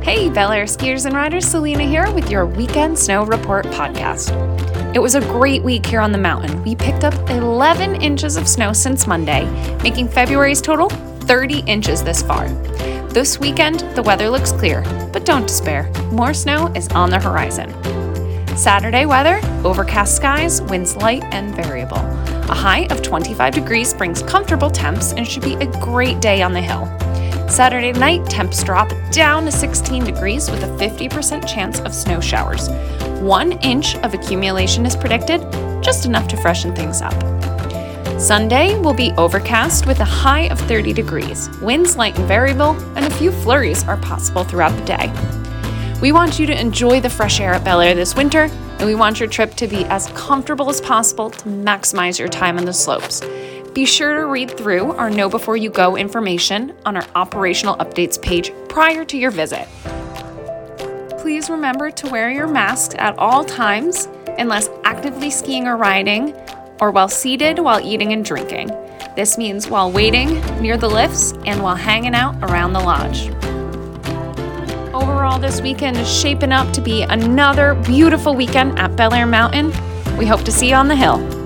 Hey, Bel Air skiers and riders, Selena here with your Weekend Snow Report podcast. It was a great week here on the mountain. We picked up 11 inches of snow since Monday, making February's total 30 inches this far. This weekend, the weather looks clear, but don't despair. More snow is on the horizon. Saturday weather, overcast skies, winds light and variable. A high of 25 degrees brings comfortable temps and should be a great day on the hill. Saturday night, temps drop down to 16 degrees with a 50% chance of snow showers. 1 inch of accumulation is predicted, just enough to freshen things up. Sunday will be overcast with a high of 30 degrees. Winds light and variable, and a few flurries are possible throughout the day. We want you to enjoy the fresh air at Bel Air this winter, and we want your trip to be as comfortable as possible to maximize your time on the slopes. Be sure to read through our Know Before You Go information on our operational updates page prior to your visit. Please remember to wear your mask at all times unless actively skiing or riding, or while seated while eating and drinking. This means while waiting near the lifts and while hanging out around the lodge. Overall, this weekend is shaping up to be another beautiful weekend at Bel Air Mountain. We hope to see you on the hill.